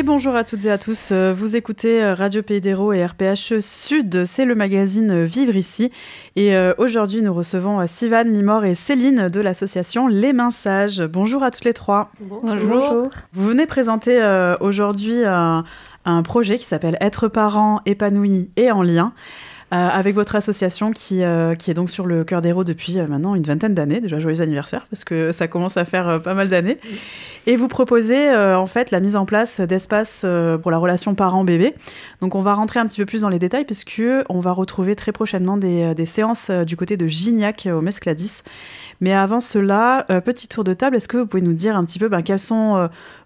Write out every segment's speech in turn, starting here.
Et bonjour à toutes et à tous, vous écoutez Radio Pays d'Hérault et RPH Sud, c'est le magazine Vivre ici. Et aujourd'hui, nous recevons Sivan, Limor et Céline de l'association Les Mains Sages. Bonjour à toutes les trois. Bonjour. Vous venez présenter aujourd'hui un projet qui s'appelle Être parent épanoui et en lien. Avec votre association qui est donc sur le Cœur d'Hérault depuis maintenant une vingtaine d'années. Déjà, joyeux anniversaire, parce que ça commence à faire pas mal d'années. Et vous proposez en fait la mise en place d'espaces pour la relation parent-bébé. Donc on va rentrer un petit peu plus dans les détails, puisqu'on va retrouver très prochainement des séances du côté de Gignac au Mescladis. Mais avant cela, petit tour de table, est-ce que vous pouvez nous dire un petit peu quelles sont,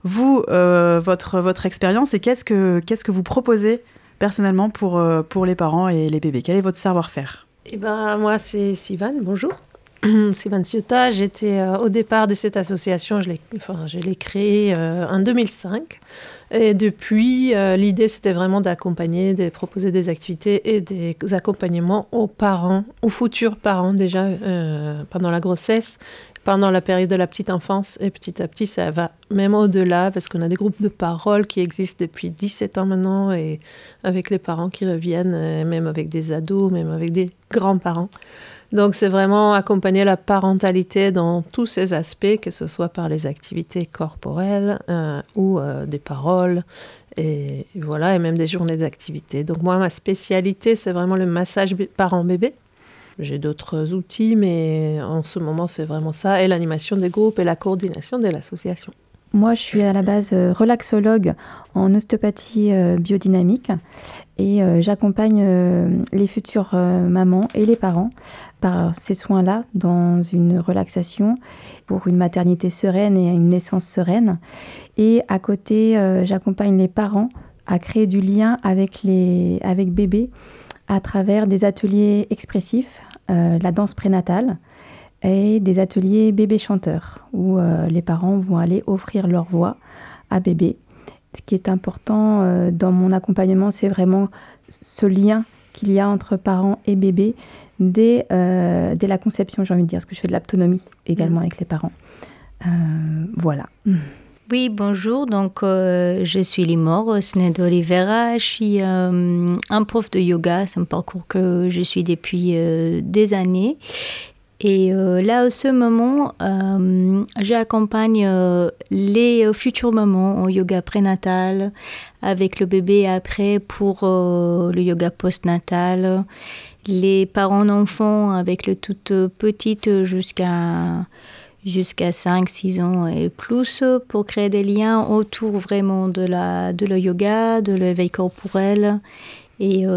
votre expérience et qu'est-ce que vous proposez personnellement pour les parents et les bébés? Quel est votre savoir-faire? Moi, c'est Sivan, bonjour. Sivan Ciotat, j'étais au départ de cette association, je l'ai créée en 2005. Et depuis, l'idée, c'était vraiment d'accompagner, de proposer des activités et des accompagnements aux parents, aux futurs parents déjà, pendant la grossesse, pendant la période de la petite enfance. Et petit à petit, ça va même au-delà, parce qu'on a des groupes de parole qui existent depuis 17 ans maintenant, et avec les parents qui reviennent, même avec des ados, même avec des grands-parents. Donc, c'est vraiment accompagner la parentalité dans tous ses aspects, que ce soit par les activités corporelles ou des paroles, et voilà, et même des journées d'activité. Donc, moi, ma spécialité, c'est vraiment le massage parent-bébé. J'ai d'autres outils, mais en ce moment, c'est vraiment ça, et l'animation des groupes et la coordination de l'association. Moi, je suis à la base relaxologue en ostéopathie biodynamique et j'accompagne les futures mamans et les parents par ces soins-là dans une relaxation pour une maternité sereine et une naissance sereine. Et à côté, j'accompagne les parents à créer du lien avec bébé à travers des ateliers expressifs, la danse prénatale, et des ateliers bébé-chanteurs où les parents vont aller offrir leur voix à bébé. Ce qui est important dans mon accompagnement, c'est vraiment ce lien qu'il y a entre parents et bébé dès la conception, j'ai envie de dire, parce que je fais de l'autonomie également avec les parents. Voilà. Oui, bonjour. Donc, je suis Limor Snedo Oliveira. Je suis un prof de yoga. C'est un parcours que je suis depuis des années. Et là, à ce moment, j'accompagne les futures mamans au yoga prénatal avec le bébé après pour le yoga postnatal, les parents d'enfants avec le toute petite jusqu'à 5-6 ans et plus pour créer des liens autour vraiment de le yoga, de l'éveil corporel. Et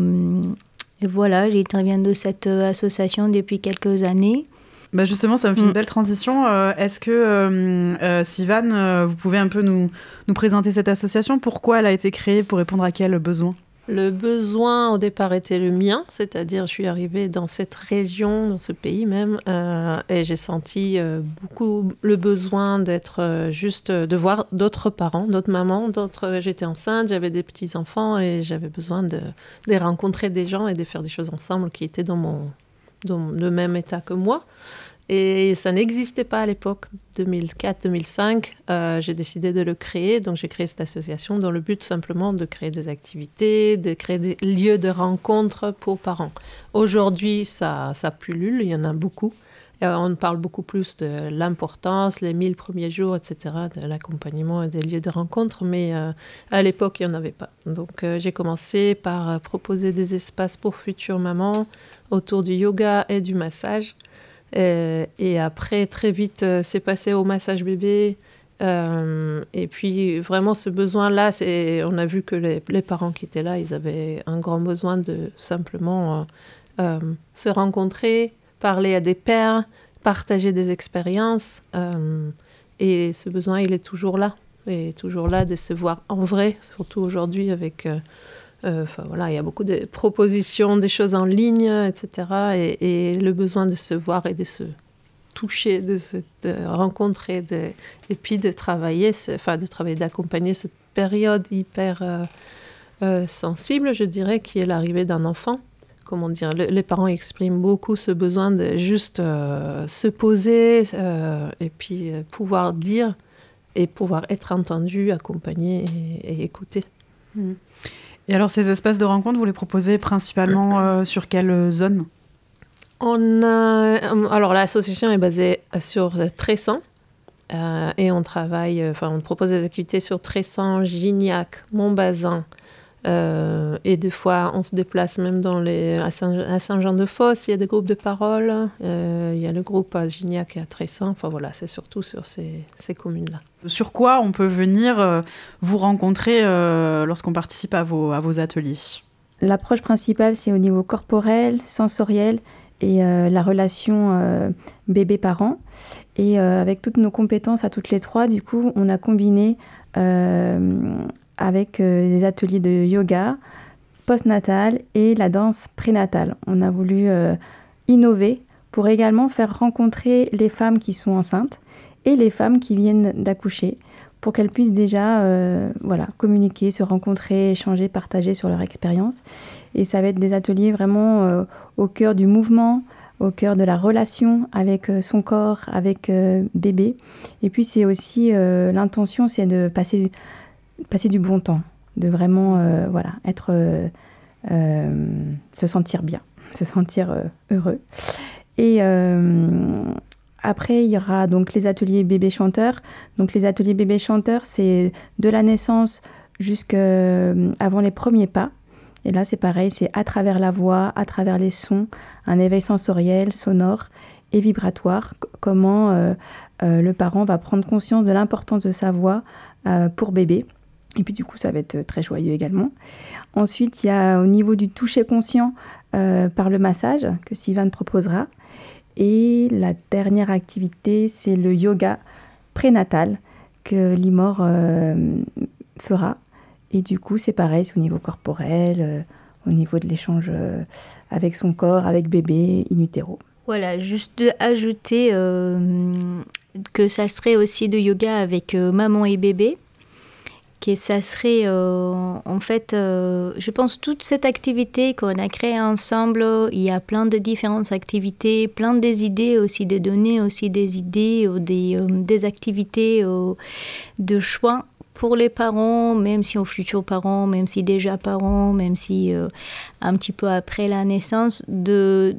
voilà, j'interviens de cette association depuis quelques années. Justement, ça me fait une belle transition. Est-ce que, Sivan, vous pouvez un peu nous présenter cette association? Pourquoi elle a été créée? Pour répondre à quel besoin? Le besoin au départ était le mien, c'est-à-dire je suis arrivée dans cette région, dans ce pays même, et j'ai senti beaucoup le besoin d'être de voir d'autres parents, d'autres mamans, j'étais enceinte, j'avais des petits-enfants et j'avais besoin de rencontrer des gens et de faire des choses ensemble qui étaient dans le même état que moi. Et ça n'existait pas à l'époque, 2004-2005. J'ai décidé de le créer, donc j'ai créé cette association dans le but simplement de créer des activités, de créer des lieux de rencontre pour parents. Aujourd'hui, ça pullule, il y en a beaucoup. On parle beaucoup plus de l'importance, les 1000 premiers jours, etc., de l'accompagnement et des lieux de rencontre, mais à l'époque, il n'y en avait pas. Donc j'ai commencé par proposer des espaces pour futures mamans autour du yoga et du massage. Et après, très vite, c'est passé au massage bébé. Et puis, vraiment, ce besoin-là, on a vu que les parents qui étaient là, ils avaient un grand besoin de simplement se rencontrer, parler à des pairs, partager des expériences. Et ce besoin, il est toujours là. Et toujours là de se voir en vrai, surtout aujourd'hui avec... il y a beaucoup de propositions, des choses en ligne, etc. Et le besoin de se voir et de se toucher, de rencontrer, et puis de travailler, d'accompagner cette période hyper sensible, je dirais, qui est l'arrivée d'un enfant. Comment dire, les parents expriment beaucoup ce besoin de juste se poser et puis pouvoir dire et pouvoir être entendu, accompagné et écouté. Et alors, ces espaces de rencontre, vous les proposez principalement sur quelle zone ? Alors, l'association est basée sur Tressan et on propose des activités sur Tressan, Gignac, Montbazin. Et des fois, on se déplace même à Saint-Jean-de-Fosse. Il y a des groupes de parole. Il y a le groupe à Gignac et à Tressan. Enfin voilà, c'est surtout sur ces communes-là. Sur quoi on peut venir vous rencontrer lorsqu'on participe à vos ateliers ? L'approche principale, c'est au niveau corporel, sensoriel et la relation bébé-parent. Et avec toutes nos compétences à toutes les trois, du coup, on a combiné avec des ateliers de yoga postnatal et la danse prénatale. On a voulu innover pour également faire rencontrer les femmes qui sont enceintes et les femmes qui viennent d'accoucher pour qu'elles puissent déjà communiquer, se rencontrer, échanger, partager sur leur expérience. Et ça va être des ateliers vraiment au cœur du mouvement, au cœur de la relation avec son corps, avec bébé. Et puis c'est aussi, l'intention, c'est de passer du bon temps, de vraiment se sentir bien, se sentir heureux. Et après, il y aura donc les ateliers bébé chanteurs. Donc les ateliers bébé chanteurs, c'est de la naissance jusqu'avant les premiers pas. Et là, c'est pareil, c'est à travers la voix, à travers les sons, un éveil sensoriel, sonore et vibratoire. Comment le parent va prendre conscience de l'importance de sa voix pour bébé. Et puis du coup, ça va être très joyeux également. Ensuite, il y a au niveau du toucher conscient par le massage que Sylvain proposera. Et la dernière activité, c'est le yoga prénatal que Limor fera. Et du coup, c'est pareil, c'est au niveau corporel, au niveau de l'échange avec son corps, avec bébé, in utero. Voilà, juste ajouter que ça serait aussi de yoga avec maman et bébé. Que ça serait, je pense, toute cette activité qu'on a créée ensemble, il y a plein de différentes activités, plein des idées aussi, des données aussi, des idées, des activités de choix pour les parents, même si aux futurs parents, même si déjà parents, même si un petit peu après la naissance, des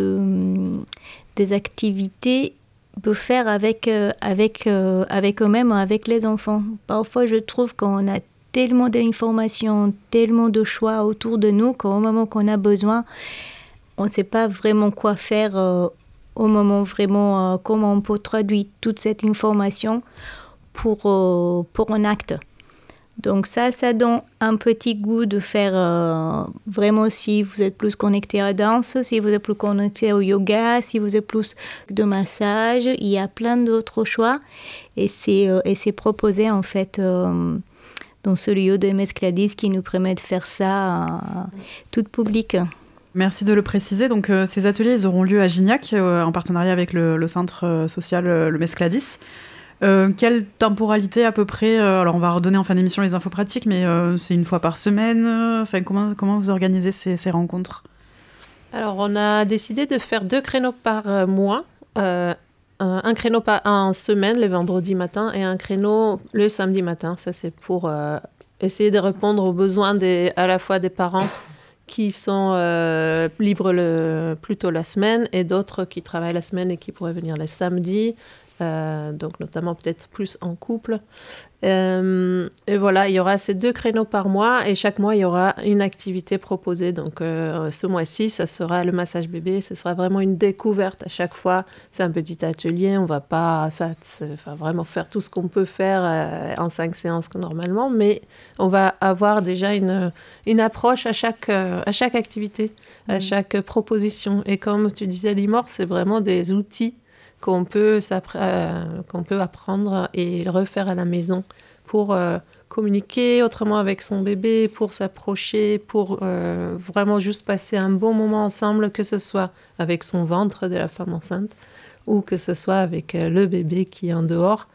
activités peut faire avec eux-mêmes, avec les enfants. Parfois, je trouve qu'on a tellement d'informations, tellement de choix autour de nous qu'au moment qu'on a besoin, on ne sait pas vraiment quoi faire au moment vraiment, comment on peut traduire toute cette information pour un acte. Donc ça donne un petit goût de faire vraiment, si vous êtes plus connecté à la danse, si vous êtes plus connecté au yoga, si vous êtes plus de massage, il y a plein d'autres choix et c'est proposé en fait dans ce lieu de Mescladis qui nous permet de faire ça tout public. Merci de le préciser. Donc ces ateliers, ils auront lieu à Gignac en partenariat avec le centre social le Mescladis. Quelle temporalité à peu près alors on va redonner en fin d'émission les infos pratiques, mais c'est une fois par semaine. Comment vous organisez ces rencontres ? Alors on a décidé de faire 2 créneaux par mois. Un créneau en semaine, le vendredi matin, et un créneau le samedi matin. Ça, c'est pour essayer de répondre aux besoins à la fois des parents qui sont libres plutôt la semaine et d'autres qui travaillent la semaine et qui pourraient venir le samedi. Donc notamment peut-être plus en couple. Et voilà, il y aura ces 2 créneaux par mois et chaque mois, il y aura une activité proposée. Donc ce mois-ci, ça sera le massage bébé. Ce sera vraiment une découverte à chaque fois. C'est un petit atelier. On ne va pas vraiment faire tout ce qu'on peut faire en 5 séances normalement, mais on va avoir déjà une approche à chaque activité, à chaque proposition. Et comme tu disais, Limor, c'est vraiment des outils qu'on peut apprendre et refaire à la maison pour communiquer autrement avec son bébé, pour s'approcher, pour vraiment juste passer un bon moment ensemble, que ce soit avec son ventre de la femme enceinte ou que ce soit avec le bébé qui est en dehors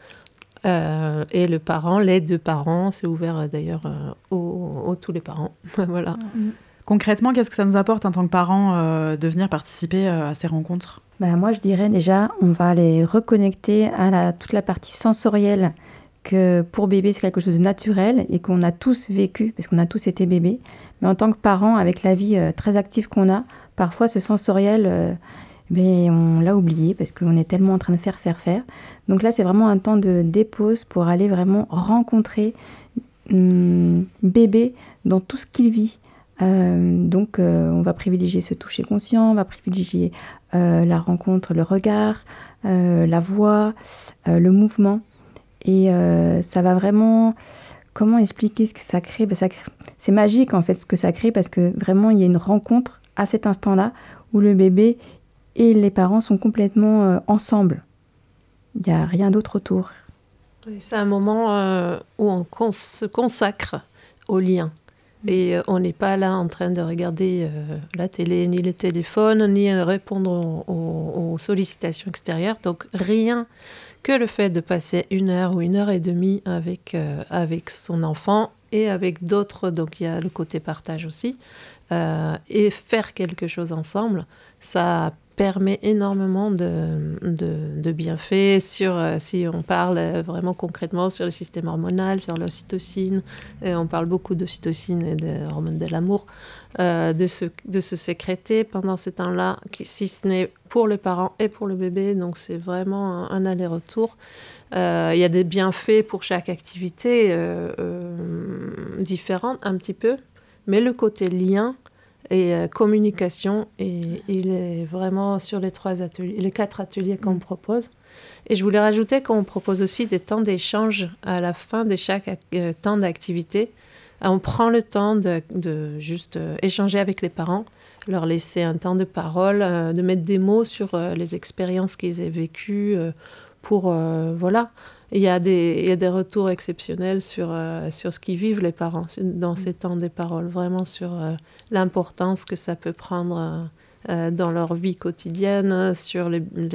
et les 2 parents. C'est ouvert d'ailleurs aux tous les parents. Voilà. Concrètement, qu'est-ce que ça nous apporte en tant que parents de venir participer à ces rencontres ? Moi, je dirais déjà, on va les reconnecter à toute la partie sensorielle que pour bébé, c'est quelque chose de naturel et qu'on a tous vécu, parce qu'on a tous été bébés. Mais en tant que parents, avec la vie très active qu'on a, parfois ce sensoriel, on l'a oublié parce qu'on est tellement en train de faire. Donc là, c'est vraiment un temps de dépause pour aller vraiment rencontrer bébé dans tout ce qu'il vit. Donc, on va privilégier ce toucher conscient, on va privilégier la rencontre, le regard, la voix, le mouvement. Et ça va vraiment... Comment expliquer ce que ça crée? C'est magique, en fait, ce que ça crée, parce que vraiment, il y a une rencontre à cet instant-là où le bébé et les parents sont complètement ensemble. Il n'y a rien d'autre autour. C'est un moment où on se consacre au lien. Et on n'est pas là en train de regarder la télé, ni le téléphone, ni répondre aux sollicitations extérieures. Donc rien que le fait de passer 1 heure ou 1 heure et demie avec son enfant et avec d'autres, donc il y a le côté partage aussi, et faire quelque chose ensemble, ça permet énormément de bienfaits si on parle vraiment concrètement sur le système hormonal, sur l'ocytocine. On parle beaucoup d'ocytocine et des hormones de l'amour, de se sécréter pendant ces temps-là, si ce n'est pour le parent et pour le bébé. Donc c'est vraiment un aller-retour. Il y a des bienfaits pour chaque activité différente un petit peu, mais le côté lien et communication, et il est vraiment sur les 4 ateliers qu'on propose. Et je voulais rajouter qu'on propose aussi des temps d'échange à la fin de chaque temps d'activité. On prend le temps de juste échanger avec les parents, leur laisser un temps de parole, de mettre des mots sur les expériences qu'ils aient vécues pour... voilà. Il y a des retours exceptionnels sur ce qu'ils vivent les parents dans ces temps des paroles, vraiment sur l'importance que ça peut prendre dans leur vie quotidienne, sur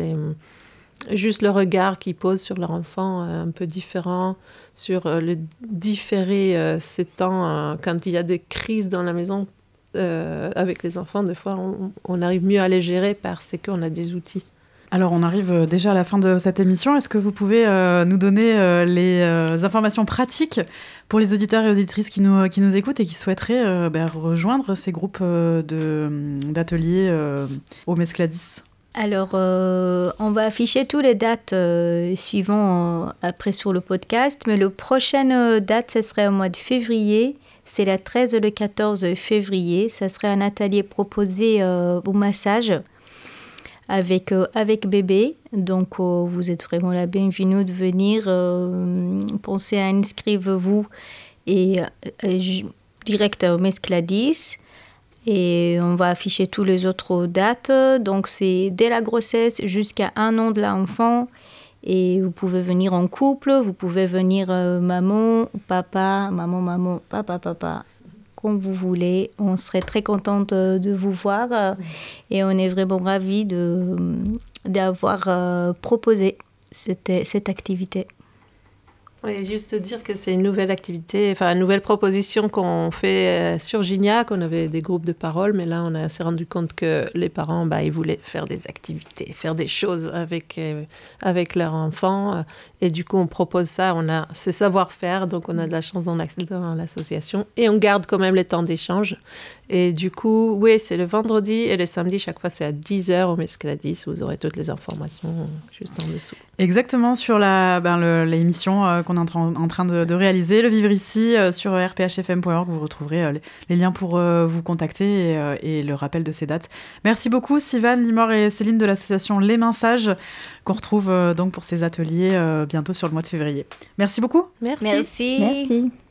juste le regard qu'ils posent sur leur enfant un peu différent, sur le différer ces temps quand il y a des crises dans la maison avec les enfants. Des fois, on arrive mieux à les gérer parce qu'on a des outils. Alors, on arrive déjà à la fin de cette émission. Est-ce que vous pouvez nous donner les informations pratiques pour les auditeurs et auditrices qui nous écoutent et qui souhaiteraient rejoindre ces groupes d'ateliers au Mescladis? Alors, on va afficher toutes les dates suivant après sur le podcast, mais la prochaine date, ce serait au mois de février. C'est la 13 et le 14 février. Ça serait un atelier proposé au massage avec bébé. Donc, vous êtes vraiment la bienvenue de venir. Pensez à inscrivez-vous et direct au Mescladis. Et on va afficher toutes les autres dates. Donc, c'est dès la grossesse jusqu'à 1 an de l'enfant. Et vous pouvez venir en couple, vous pouvez venir maman, papa, maman, papa, comme vous voulez. On serait très contente de vous voir. Et on est vraiment ravis d'avoir proposé cette activité. Et juste dire que c'est une nouvelle activité, enfin une nouvelle proposition qu'on fait sur Gignac. On avait des groupes de parole, mais là on s'est rendu compte que les parents, ils voulaient faire des activités, faire des choses avec leurs enfants. Et du coup on propose ça, on a ce savoir-faire, donc on a de la chance dans l'association. Et on garde quand même les temps d'échange. Et du coup, oui, c'est le vendredi et le samedi, chaque fois c'est à 10h au Mescladis. Vous aurez toutes les informations juste en dessous. Exactement, sur l'émission qu'on est en train de réaliser, Le Vivre Ici, sur rphfm.org, vous retrouverez les liens pour vous contacter et le rappel de ces dates. Merci beaucoup Sivan, Limor et Céline de l'association Les Mains Sages, qu'on retrouve donc pour ces ateliers bientôt sur le mois de février. Merci beaucoup. Merci. Merci.